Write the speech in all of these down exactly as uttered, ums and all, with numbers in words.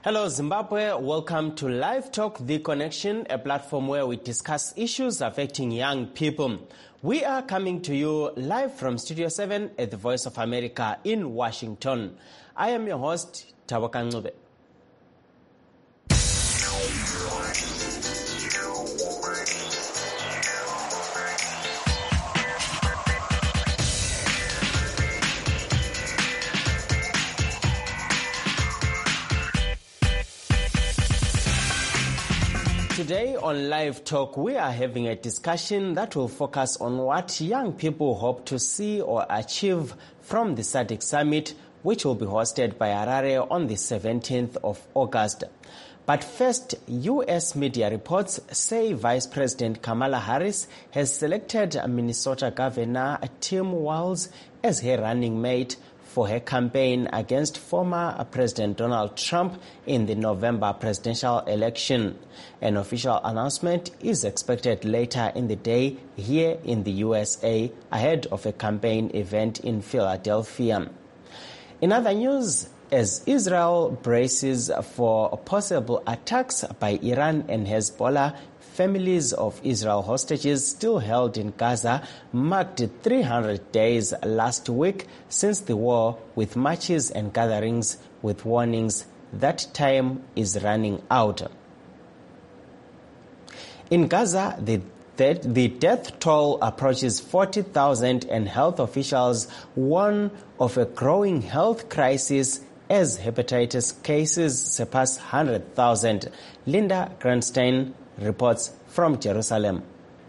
Hello Zimbabwe, welcome to Live Talk The Connection, a platform where we discuss issues affecting young people. We are coming to you live from Studio seven at the Voice of America in Washington. I am your host, Taboka Ncube. Today on Live Talk, we are having a discussion that will focus on what young people hope to see or achieve from the S A D C Summit, which will be hosted by Harare on the seventeenth of August. But first, U S media reports say Vice President Kamala Harris has selected Minnesota Governor Tim Walz as her running mate for her campaign against former President Donald Trump in the November presidential election. An official announcement is expected later in the day here in the U S A ahead of a campaign event in Philadelphia. In other news, as Israel braces for possible attacks by Iran and Hezbollah, families of Israel hostages still held in Gaza marked three hundred days last week since the war, with marches and gatherings with warnings that time is running out. In Gaza, the the death toll approaches forty thousand and health officials warn of a growing health crisis as hepatitis cases surpass one hundred thousand. Linda Grandstein reports from Jerusalem.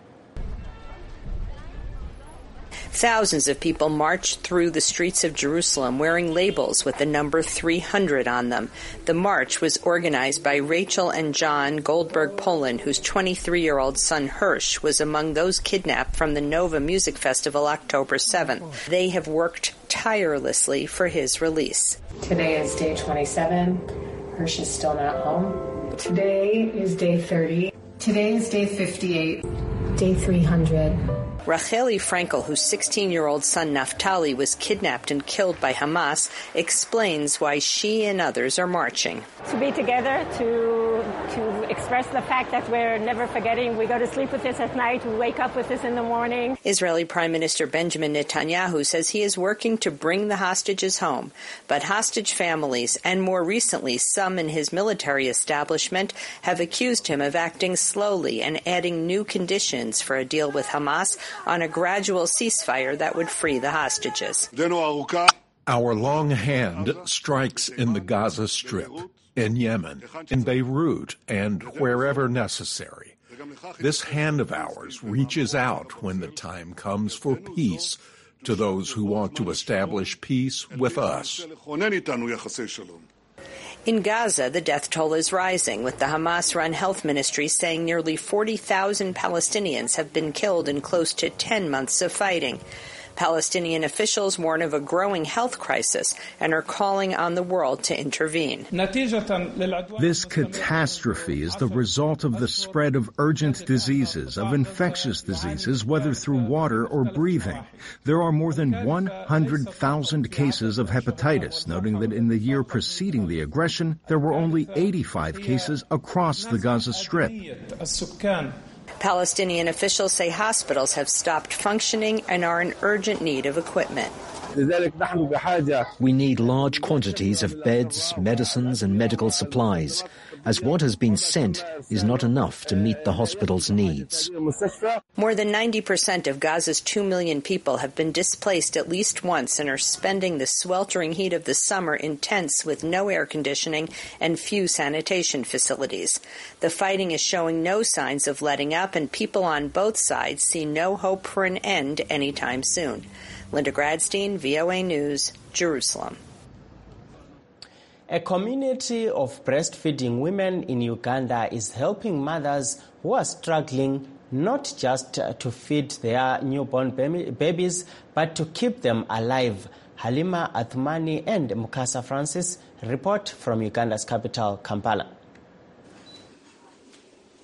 Thousands of people marched through the streets of Jerusalem wearing labels with the number three hundred on them. The march was organized by Rachel and John Goldberg Poland, whose twenty-three-year-old son Hirsch was among those kidnapped from the Nova Music Festival October seventh. They have worked tirelessly for his release. Today is day twenty-seven. Hirsch is still not home. Today is day thirty. Today is day fifty-eight. Day three hundred. Racheli Frankel, whose sixteen-year-old son Naftali was kidnapped and killed by Hamas, explains why she and others are marching. To be together, to to express the fact that we're never forgetting. We go to sleep with this at night, we wake up with this in the morning. Israeli Prime Minister Benjamin Netanyahu says he is working to bring the hostages home, but hostage families, and more recently some in his military establishment, have accused him of acting slowly and adding new conditions for a deal with Hamas on a gradual ceasefire that would free the hostages. Our long hand strikes in the Gaza Strip, in Yemen, in Beirut, and wherever necessary. This hand of ours reaches out when the time comes for peace to those who want to establish peace with us. In Gaza, the death toll is rising, with the Hamas-run health ministry saying nearly forty thousand Palestinians have been killed in close to ten months of fighting. Palestinian officials warn of a growing health crisis and are calling on the world to intervene. This catastrophe is the result of the spread of urgent diseases, of infectious diseases, whether through water or breathing. There are more than one hundred thousand cases of hepatitis, noting that in the year preceding the aggression, there were only eighty-five cases across the Gaza Strip. Palestinian officials say hospitals have stopped functioning and are in urgent need of equipment. We need large quantities of beds, medicines, and medical supplies, as what has been sent is not enough to meet the hospital's needs. More than ninety percent of Gaza's two million people have been displaced at least once and are spending the sweltering heat of the summer in tents with no air conditioning and few sanitation facilities. The fighting is showing no signs of letting up, and people on both sides see no hope for an end anytime soon. Linda Gradstein, V O A News, Jerusalem. A community of breastfeeding women in Uganda is helping mothers who are struggling not just to feed their newborn babies, but to keep them alive. Halima Athmani and Mukasa Francis report from Uganda's capital, Kampala.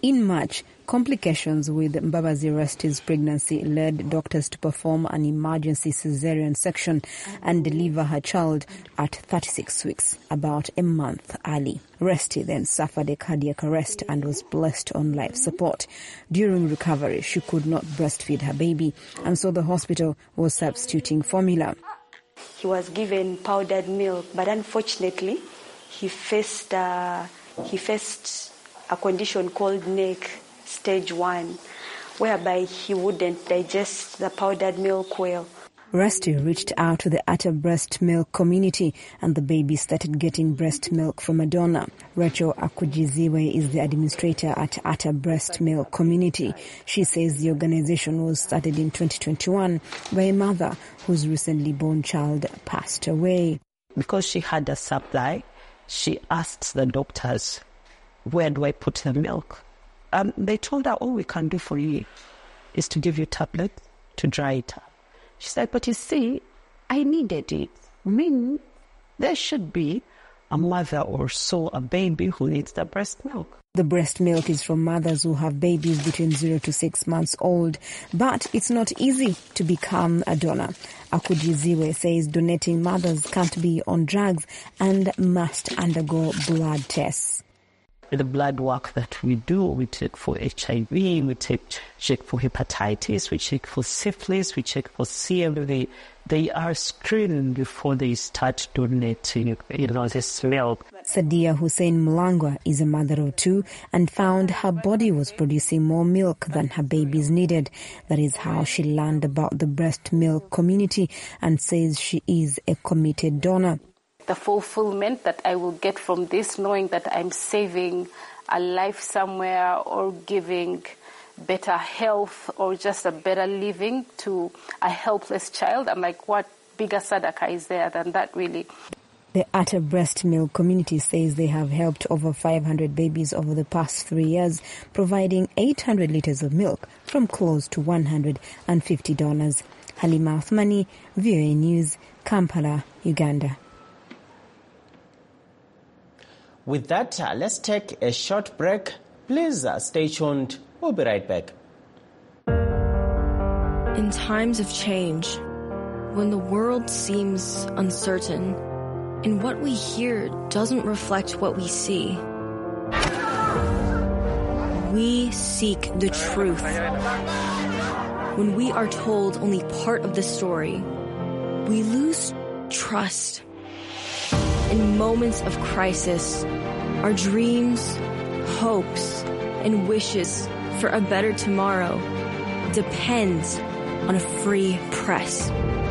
In March, complications with Mbabazi Rusty's pregnancy led doctors to perform an emergency cesarean section and deliver her child at thirty-six weeks, about a month early. Rusty then suffered a cardiac arrest and was placed on life support. During recovery, she could not breastfeed her baby, and so the hospital was substituting formula. He was given powdered milk, but unfortunately, he faced uh, he faced a condition called N E C stage one, whereby he wouldn't digest the powdered milk well. Rusty reached out to the Atta breast milk community, and the baby started getting breast milk from a donor. Rachel Akujiziwe is the administrator at Atta breast milk community. She says the organization was started in twenty twenty-one by a mother whose recently born child passed away. Because she had a supply, she asked the doctors, where do I put the milk? Um, they told her, all we can do for you is to give you tablets to dry it up. She said, but you see, I needed it. I mean, there should be a mother or so, a baby who needs the breast milk. The breast milk is from mothers who have babies between zero to six months old, but it's not easy to become a donor. Akujiziwe says donating mothers can't be on drugs and must undergo blood tests. The blood work that we do, we check for H I V, we take, check for hepatitis, we check for syphilis, we check for C M V. They are screened before they start donating, you know, this milk. Sadia Hussein Mulangwa is a mother of two and found her body was producing more milk than her babies needed. That is how she learned about the breast milk community and says she is a committed donor. The fulfillment that I will get from this, knowing that I'm saving a life somewhere or giving better health or just a better living to a helpless child. I'm like, what bigger sadaka is there than that, really? The Atta breast milk community says they have helped over five hundred babies over the past three years, providing eight hundred litres of milk from close to one hundred fifty donors. Halima Othmani, V O A News, Kampala, Uganda. With that, uh, let's take a short break. Please uh, stay tuned. We'll be right back. In times of change, when the world seems uncertain and what we hear doesn't reflect what we see, we seek the truth. When we are told only part of the story, we lose trust. In moments of crisis, our dreams, hopes, and wishes for a better tomorrow depends on a free press.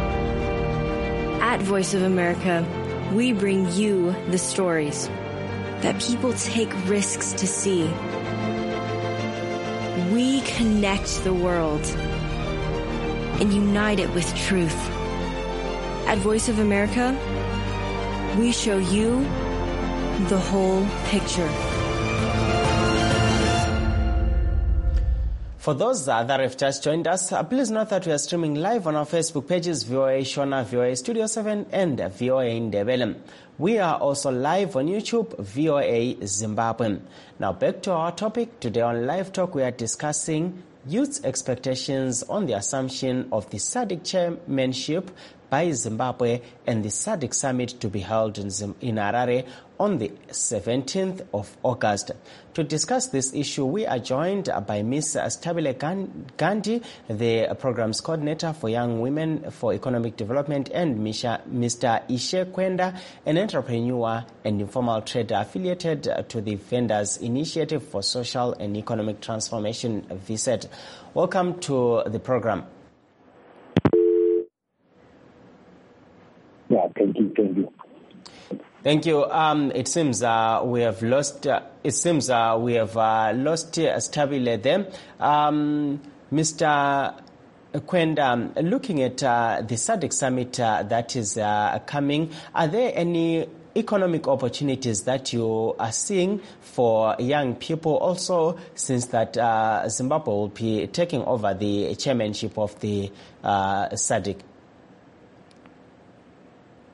At Voice of America, we bring you the stories that people take risks to see. We connect the world and unite it with truth. At Voice of America, we show you the whole picture. For those uh, that have just joined us, uh, please note that we are streaming live on our Facebook pages, V O A Shona, V O A Studio seven, and uh, V O A Ndebele. We are also live on YouTube, V O A Zimbabwe. Now back to our topic. Today on Live Talk, we are discussing youth's expectations on the assumption of the S A D C chairmanship by Zimbabwe and the S A D C summit to be held in, Zim- in Harare on the seventeenth of August. To discuss this issue, we are joined by Miz Stabile Gandhi, the program's coordinator for Young Women for Economic Development, and Mister Ishe Kwenda, an entrepreneur and informal trader affiliated to the Vendors Initiative for Social and Economic Transformation, V S E T. Welcome to the program. Yeah, thank you, thank you. Thank you. Um, it seems uh, we have lost. Uh, it seems uh, we have uh, lost uh, Stabile there. Um, Mister Kwenda, looking at uh, the S A D C summit uh, that is uh, coming, are there any economic opportunities that you are seeing for young people? Also, since that uh, Zimbabwe will be taking over the chairmanship of the uh, S A D C.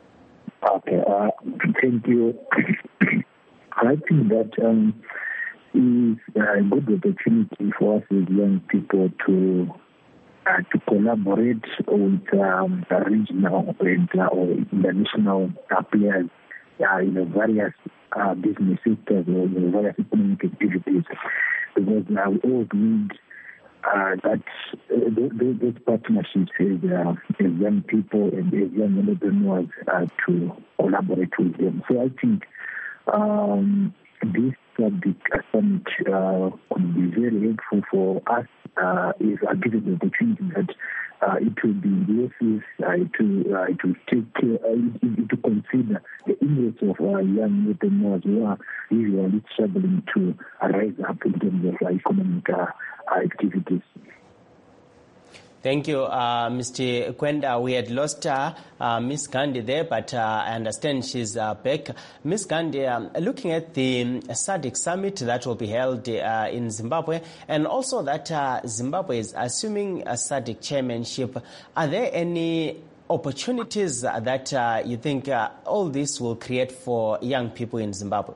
Okay, uh, thank you. I think that um, is a good opportunity for us as young people to uh, to collaborate with um, regional and uh, or international uh, players uh, in various uh, business sectors or in various economic activities, because uh, we all need uh, that uh, those, those partnerships as, uh, as young people and as young entrepreneurs uh, to collaborate with them. So I think um, this subject summit uh, could be very helpful for us uh, if uh, given the opportunity that uh, it will be in the office, uh, it will uh, it will take care, uh, it, it to consider the interests of our young entrepreneurs who are usually struggling to uh, rise up in terms of uh, economic uh, activities. Thank you, uh, Mister Kwenda. We had lost uh, uh, Miss Gandhi there, but uh, I understand she's uh, back. Miss Gandhi, um, looking at the um, SADC summit that will be held uh, in Zimbabwe, and also that uh, Zimbabwe is assuming a SADC chairmanship, are there any opportunities that uh, you think uh, all this will create for young people in Zimbabwe?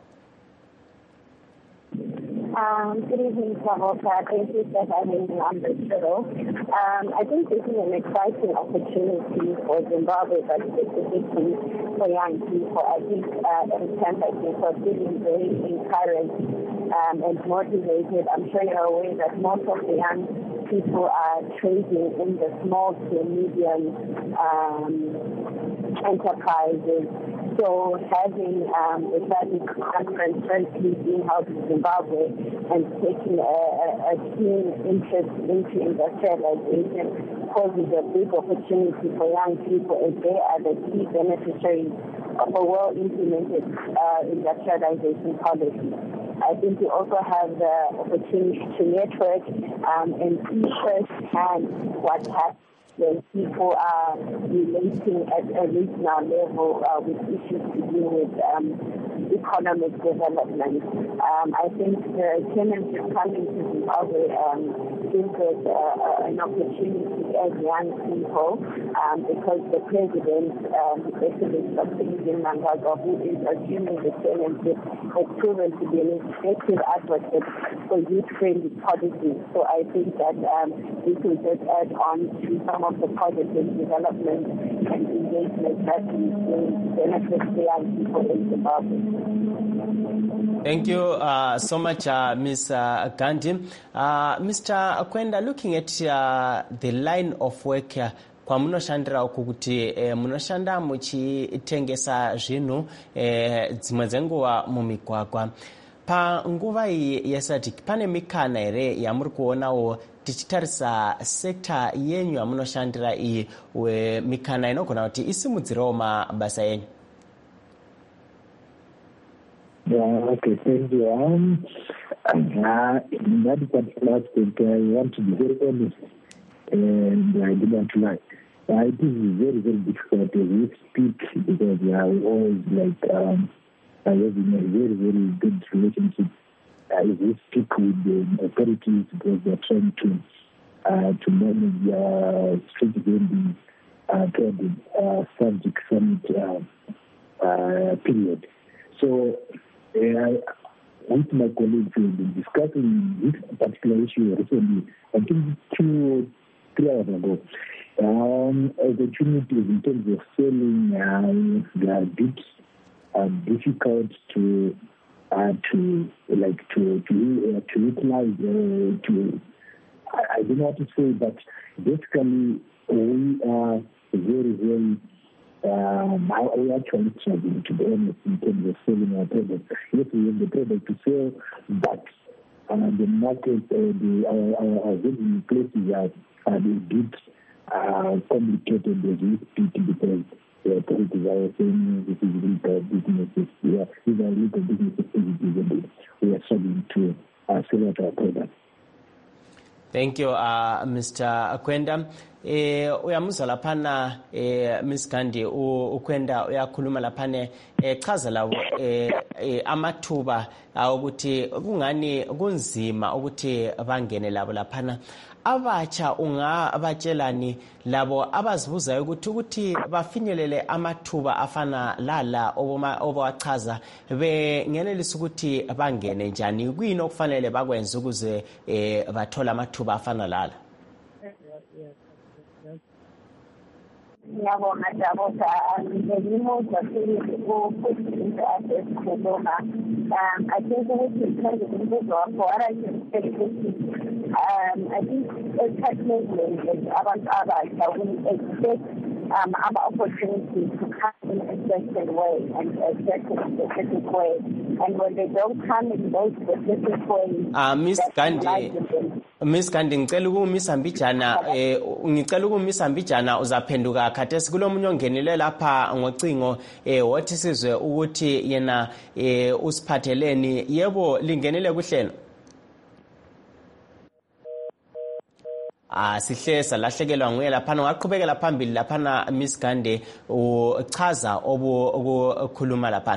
Um, good evening, Savoka. Thank you for having me on the show. Um, I think this is an exciting opportunity for Zimbabwe, but specifically for young people. I think uh, every time I think we're feeling very encouraged um, and motivated. I'm sure you're aware that most of the young people are trading in the small to medium um, enterprises. So having um, a SADC conference currently being held in Zimbabwe and taking a, a, a keen interest into industrialization poses a big opportunity for young people, as they are the key beneficiaries of a well-implemented uh, industrialization policy. I think we also have the opportunity to network um, and see firsthand what happens when people are relating at a regional level uh, with issues to do with um, economic development. Um, I think the chairmanship coming to Zimbabwe um, gives us uh, an opportunity as young people um, because the president, um, especially Doctor Eugene Mnangagwa, who is assuming the chairmanship, has proven to be an effective advocate for youth-friendly policies. So I think that um, this will just add on to some of the positive development and engagement that we will benefit the young people in Zimbabwe. Thank you uh, so much, uh, Miz Uh, Gandhi. Uh, Mister Kwenda, looking at uh, the line of work uh, kwa munoshandira uku kuti eh, munoshanda muchitengesa zvinhu eh, dzimwe dzenguva mumigwagwa. Pa nguva iyi yeSADC pane mikana here yamuri kuonawo tichitarisa sekta yenyu yamunoshandira iyi mikana inogona kuti isimudzirewo mabasa enyu? Yeah, okay, thank you. Um, uh, in that particular aspect, I want to be very honest, and I do not lie. Uh, it is very, very difficult to speak because we are always like um, having a very, very good relationship. Uh, we speak with the authorities because they are trying to uh, to manage uh, street vending uh, toward the uh, SADC summit uh, uh, period. So, Uh, with my colleagues, we've been discussing this particular issue recently, I think two, three hours ago. Um, opportunities in terms of selling, uh, they are a bit uh, difficult to uh, to like to to uh, to utilize. Uh, to I, I don't know what to say, but basically we are very very. Um, we are actually struggling, to be honest, in terms of selling our product. Yes, we have the product to sell, but uh, the market, uh, the our, our, our vending places are, are a bit uh, complicated as we speak because the authorities are saying this is legal businesses. Yeah, these are legal business activities, and we are struggling to uh, sell out our product. Thank you, uh, Mister Kwenda. eh uyamuzwa laphana eh Miss Gandhi ukwenda uyakhuluma laphana echaza lawo eh amathuba ukuthi kungani kunzima ukuthi bangene labo laphana. Abatsha ungabatshelani labo abazibuzayo ukuthi ukuthi bafinyelele amathuba afana lala obawachaza bengenelisa ukuthi bangene njani, kuyini okufanele bakwenze ukuze bathola amathuba afana lala? Ngiyabonga Dabota, ngiyimuzwa futhi ukuthi asikhuluma. Um, I think ukuthi because of imbuzo wakho, what I can say ukuthi um, I think esikhathini abantu abasha we expect um, our opportunities to come in a certain way and a certain specific way, and when they don't come in those specific ways, uh, Miss Gandhi, Miss Gandhi ngicela ukumisa Mbijana eh ngicela ukumisa Mbijana uzaphenduka khathesi kulomunye ongenile lapha ngocingo eh wathi sizwe ukuthi yena eh usiphatheleni. Yebo lingenile kuhlelo. Ah sihlesa lahlekelwa nguye lapha ungaqhubekela phambili lapha Miss Gandhi uchaza obu ukukhuluma lapha.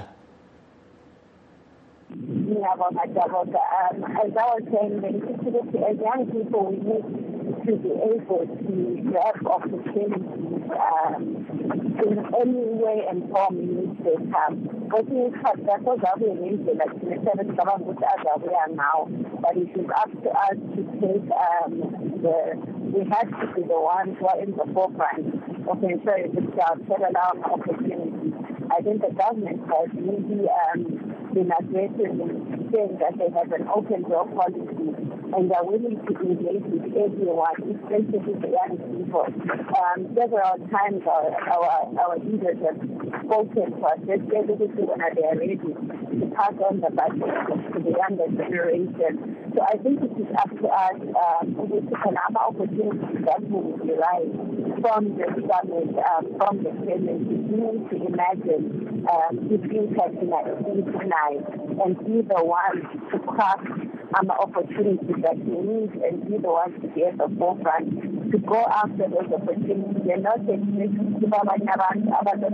Um, as I was saying, as young people, we need to be able to have opportunities um, in any way and form in which they come. But in fact, that's what we are like in the seventh government as we are now. But it is up to us to take um, the, we have to be the ones who are in the forefront of ensuring that we set allow opportunities. I think the government has really um, been aggressive in saying that they have an open door policy and are willing to engage with everyone, especially the young people. Um, several times our, our, our leaders have spoken to us, especially when they are ready to pass on the baton to the younger generation. So I think it is up to us um, to an opportunity that will derive from the summit, um, from the parents. We need to imagine um, if you can unite and be the ones to craft um, opportunities that we need and be the ones to be at the forefront to go after those opportunities. They're not expecting to buy around other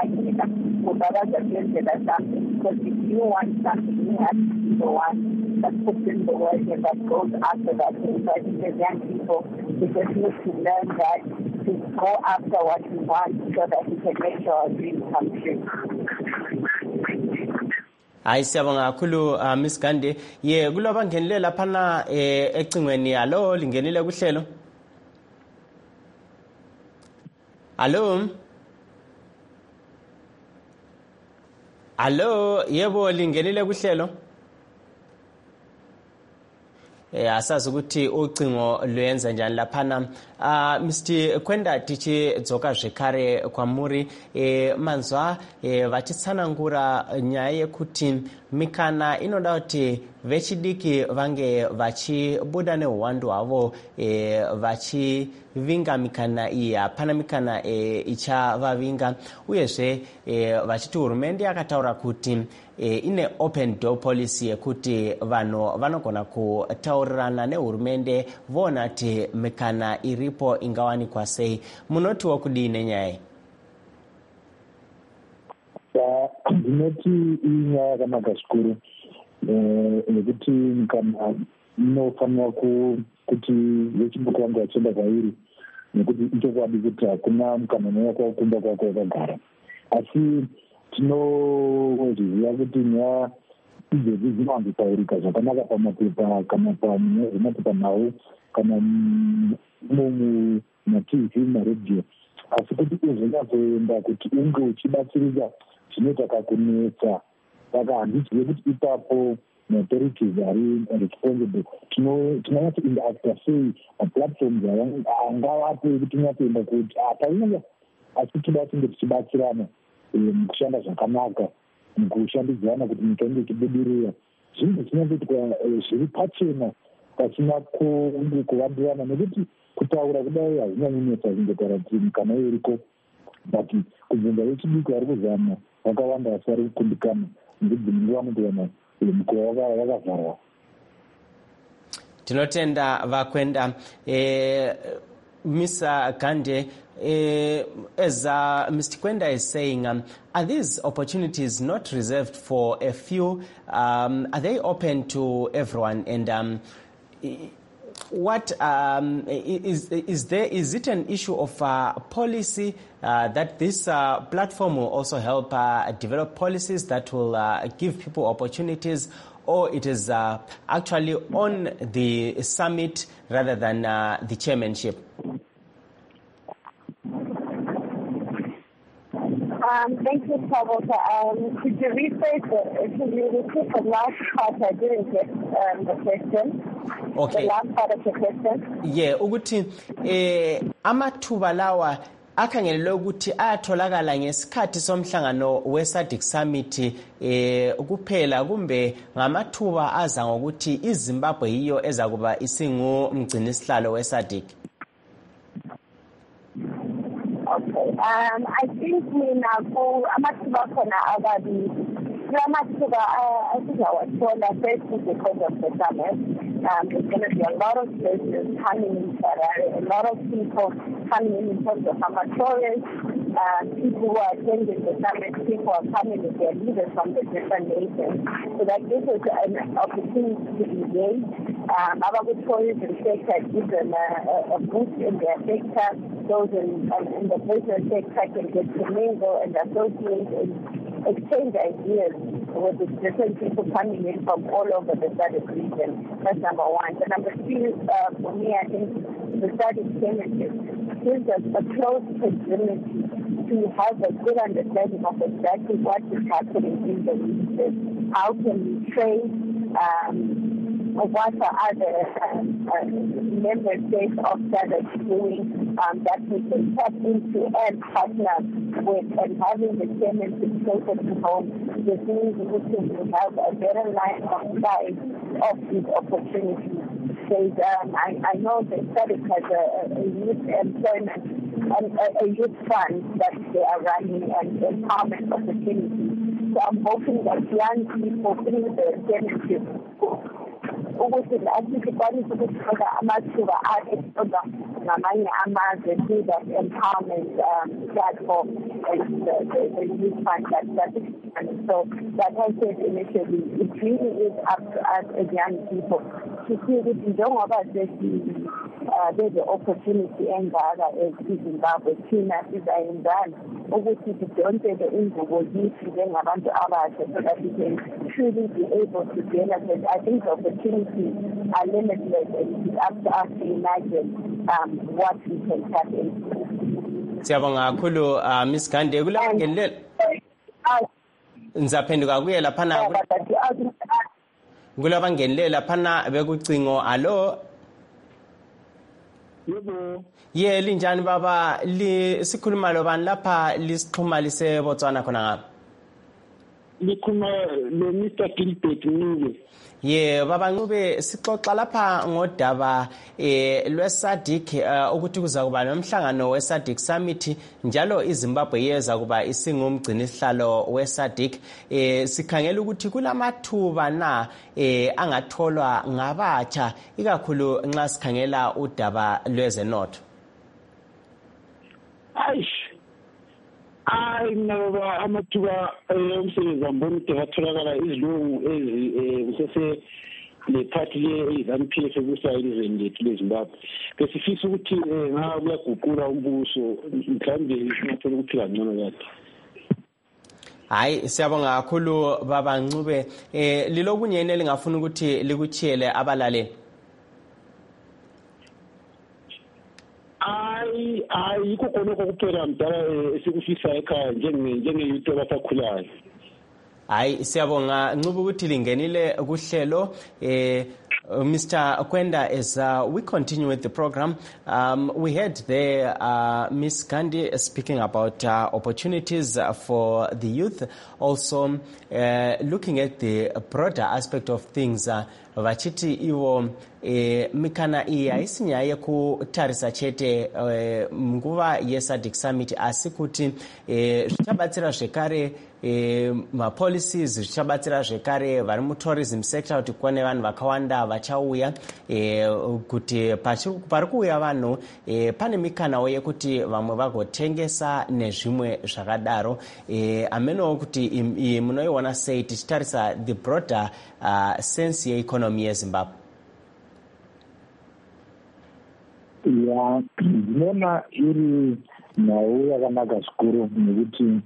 something, because if you want something, you have to be the one that puts in the work and that goes after that. So I think as young people, we just need to learn that, to go after what we want so that we can make sure our dreams come true. Hayi siyabonga kakhulu uh, Miss Gandhi. Ye kuloba ngenile lapha eh ecingweni yalo lingenile kuhlelo. Hello. Hello, yebo lingenile kuhlelo. Eh asazi ukuthi ucingo lwenza njani laphana. Ah Mister Kwenda tichi dzoka zvekare kwamuri eh manzwa eh vachitsana ngura nyaya yekuti mikana inoda kuti vechidiki vange vachibuda neuwandu hwavo eh vachivinga mikana iyi hapana mikana eh ichavavinga uyezve eh vachiti hurumende yakataura kuti E, ine open door policy yekuti vanhu vanogona kutaurirana nehurumende vona kuti mikana iripo ingawanikwa sei. Munoti wakudini nyaya? Ndinoti inyaya yakanaka zvikuru nekuti mikana inofanira kuti vechidiki vange vachienda kwairi, nekuti ichokwadi kuti hakuna mukana unouya kwakumba kwako wakagara. Asi tinozviziva kuti nyaya idzodzi dzinowanzotaurika zvakanaka pamapepa kana pamapepa nhau kana mumatv maredhiyo, asi kuti uzonyatsoenda kuti unge uchibatsirika zvinoita kakunetsa. Saka handizive kuti ipapo maauthorities ari responsible tinonyatsoindaacta sei maplatforms angavapo ekuti tinyatsoenda kuti tainga asi toda tinge tichibatsirana mukushanda zvakanaka, mukushandidzana kuti nyika inge ichibudirira. Zvinhu zvinyangoitwa zviri pachena pasina kuvandirana, nekuti kutaura kudai hazvinyanyonetsa zvingotaura kuti mikana iyo iriko, but kubvunza vechidiki vari kuzama vakawanda asi vari kukundikana nekuti nguva mutoona mukova wakavharwa. Tinotenda vakwenda eh Miz Gande, uh, as uh, Mister Kwenda is saying, um, are these opportunities not reserved for a few? Um, are they open to everyone? And um, what um, is is there? Is it an issue of uh, policy uh, that this uh, platform will also help uh, develop policies that will uh, give people opportunities? Or it is uh, actually on the summit rather than uh, the chairmanship? Um, thank you, Tabitha. Um, could you rephrase the, could you repeat the last part? I didn't get um, the question. Okay. The last part of the question. Yeah, ukuthi eh amathuba lawa akhangelelwe ukuthi ayatholakala ngesikhathi somhlangano we-SADC Summit eh kuphela kumbe ngamathuba aza ngokuthi iZimbabwe yiyo ezakuba isingu mgcinisihlalo we-SADC. Okay. Um, I think mina ku amathuba khona ababili. Amathuba asizawathola first because of the summit. Um, there's going to be a lot of places coming in Harare, a lot of people coming in in terms of amatorists, uh, people who are attending the summit, people are coming with their leaders from the different nations. So that gives us an opportunity to engage. Um, our tourism sector gives them a, a boost in their sector. Those in, in the business sector can get to mingle and associate and exchange ideas with the different people coming in from all over the SADC region. That's number one. So number two, uh, for me, I think the SADC chairmanship gives us a close proximity to have a good understanding of exactly what is happening in the region. How can we trade? Um, what are other um, uh, member states of SADC doing um, that we can tap into and partner with, and having the chairmanship closer to home, this means we have a better line of sight of these opportunities. Because um, I, I know that SADC has a, a youth employment and a, a youth fund that they are running and empowerment opportunities. So I'm hoping that young people through the chairmanship ukuthi lathi sikwanise ukuthola amathuba akhe ngamanye amazwe through that empowerment um, platform and the, the, the youth fund that, that is. So that I said initially, it really is up to us as young people to see that we don't have uh, there's the opportunity and the other is Zimbabwe, China, Israel, ukuthi sidonse ingubo yithi njengabantu abasha so that we can truly be able to benefit. I think the opportunities are limitless and it's up to us to imagine um, what we can tap into. Siyabonga kakhulu uh, Miss Gande kulapha ngelela nzaphenduka kuye laphana kulapha ngelela laphana bekucingo alo yebo ye linjani baba li sikhuluma lo bani lapha lisixhuma lise Botswana khona ngapha likhuluma lo Mister Gilbert Ncube. Ye baba Ncube sixoxa lapha ngodaba eh lweSADC ukuthi kuza kuba nomhlangano weSADC Summit njalo iZimbabwe yeza kuba isingumgcinisihlalo weSADC eh sikhangela ukuthi kulamathuba na eh angatholwa ngabatsha ikakhulu nxa sikhangela udaba lwezenotho. Aish I know amathuba omsebenzi ambona ukuthi atholakala izilungu ezi kusese le party le ZANU P F kusayizweni lethu leZimbabwe besifisa ukuthi ngabe kuyaguqula umbuso mhlawumbe singathola ukuthi kangcono kathi. Hayi siyabonga kakhulu baba Ncube eh lilokunye elingafuna ukuthi likuchiyele abalaleli. Hayi ayikho khona kokuphela mdala esikufisa ekhaya njenge njenge yitho abasakhulayo. Hayi siyabonga Ncube ukuthi lingenile kuhlelo eh Mister Kwenda, as uh, we continue with the program, um, we heard there uh, Miss Gandhi speaking about uh, opportunities uh, for the youth, also uh, looking at the broader aspect of things, uh, vachiti ivo e, mikana iyi haisi nyaya yekutarisa chete e, nguva yeSADC Summit asi kuti e, zvichabatsira zvekare e, mapolicies zvichabatsira zvekare vari mutourism sector kuti kune vanhu vakawanda vachauya e, kuti pari kuuya vanhu e, pane mikanawo yekuti vamwe vagotengesa nezvimwe zvakadaro e, amenowo kuti iyi munoiona sei tichitarisa the broader uh, sense yeeconomy yeZimbabwe? Ya, ndinoona iri nhau yakanaka zvikuru nekuti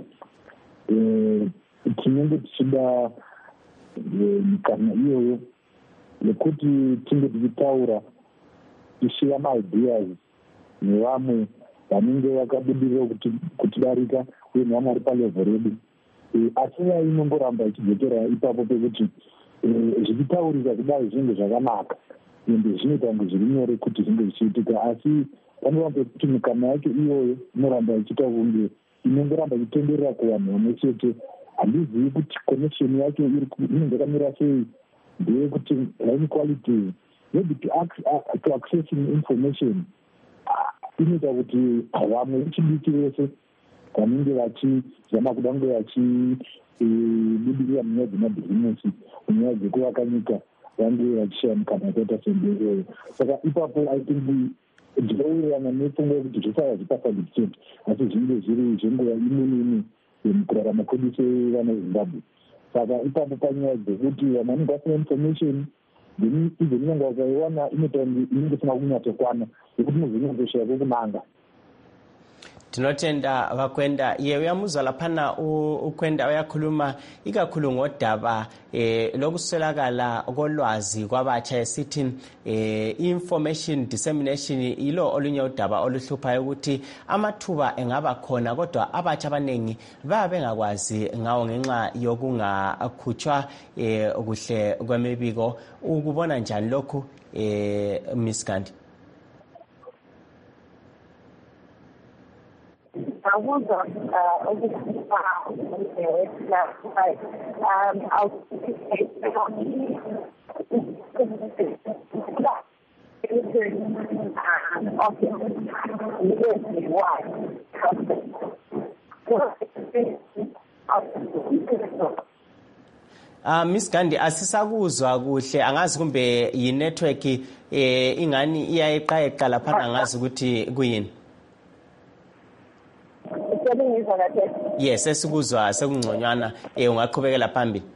tinenge tichida mikana iyoyo yekuti tinge tichitaura tishiya maideas nevamwe vanenge vakabudirira kutidarika uye nevamwe vari palevho redu, asi inongoramba ichidzokera ipapo pekuti zvichitaurika kudai zvinenge zvakanaka ende zvinoita kunge zviri nyore kuti zvinge zvichiitika, asi panoramba kuti mikana yacho iyoyo inoramba ichiita kunge inongoramba ichitenderera kuvanhu vamwe chete. Handizivi kuti connection yacho inenge yakamira sei, ndeyekuti line quality maybe to accessing information inoita kuti vamwe vechidiki vese vanenge vachizama kuda kunge vachibudirira munyaya dzemabhizinesi munyaya dzekuvaka nyika vange vachishaya mikana yakaita sendeiyoyo. Saka ipapo I think ndinowirirana nepfungwa yekuti zvisava zvipasadikicenti asi zvinge zviri zvenguva imwe neimwe mukurarama kwedu sevana veZimbabwe. Saka ipapo panyaya dzekuti vanhu vanenge vasina information idzo nyangwa vakaiwana inoita inenge isina kunyatsokwana yekuti muzvinyanzoshaya kwekunanga. Tinotenda vakwenda iye uyamuzala phana ukwenda uyakhuluma ikakhulu ngodaba eh lokuswelakala kolwazi kwabatsha esithi eh information dissemination ilo olunye udaba oluhluphayo ukuthi amathuba engaba khona kodwa abatsha abanengi babe ngakwazi ngawo ngenxa yokungakhutshwa eh kuhle kwemibiko. Ukubona njani lokhu eh Miss Gandhi? I was uh, over um, I'll Uh, Miss Gandhi asisakuzwa kuhle angazi kumbe yi network eh ingani iyayeqayeqa lapha angazi ukuthi kuyini. Yes, esikuzwa sekungconywana eh ungaqhubekela phambili.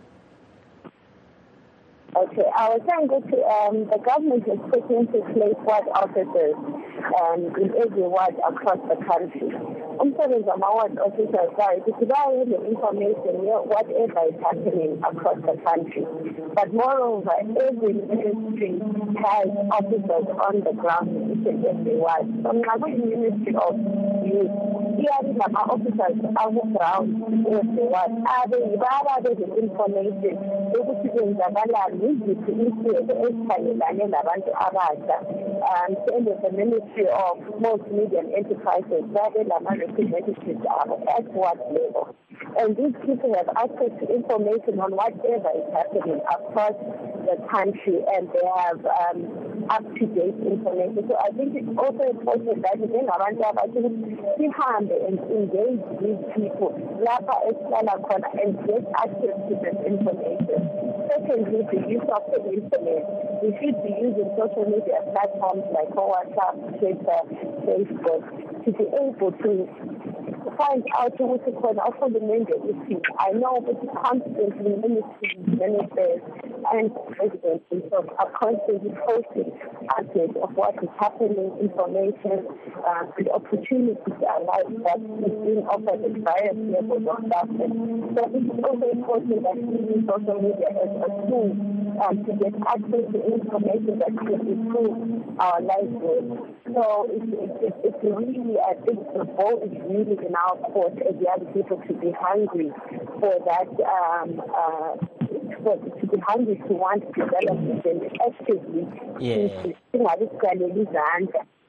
Okay, I was saying that um, the government is putting into place ward officers um, in every ward across the country. Umsebenzi wama-ward officers are to provide the information, you know, whatever is happening across the country. But moreover, every ministry has officers on the ground in each and every ward. So now the Ministry of Youth, here are my officers on the ground in every ward. Are they providing the information? Iziphi izinto ezikhangelane nabantu abasha um send the Ministry of Small Medium Enterprises babe lama-representatives abo at what level, and these people have access to information on whatever is happening across the country and they have um, up-to-date information. So I think it's also important that njengabantu abathi sihambe and engage these people lapha esihlala khona and get access to this information. Secondly, the use of the internet. We should be using social media platforms like WhatsApp, Twitter, Facebook to be able to find out what is going on for the issue. I know that constantly ministries, ministers, and presidents themselves are constantly posting updates of what is happening, information, uh, the opportunities are like that is being offered at various levels of government. So it's also important that we use social media as a tool um, to get access to information that could improve our lives. So it's, it's, it's really, I think the ball is really in our court as the other people to be hungry for that, um, uh, for, to be hungry to want development and actively yeah. to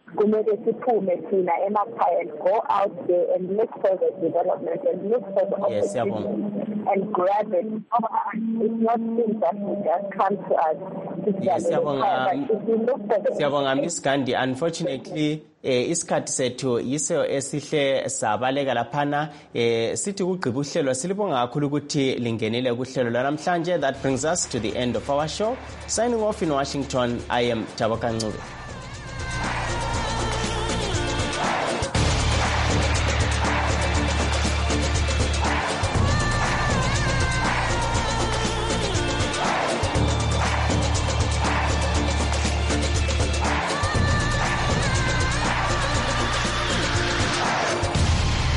kumele siphume thina emakhaya and go out there and look for the development and look for the Yes, opportunity and grab it. It's not things that will just come to us. It's Yes, that siyabonga. but if we look for the Siyabonga Miss Gandhi. Unfortunately, eh isikhathi sethu yiso esihle sabaleka laphana eh sithi kugqiba uhlelo silibonga kakhulu ukuthi lingenile kuhlelo lanamhlanje. That brings us to the end of our show. Signing off in Washington, I am Taboka Ncube.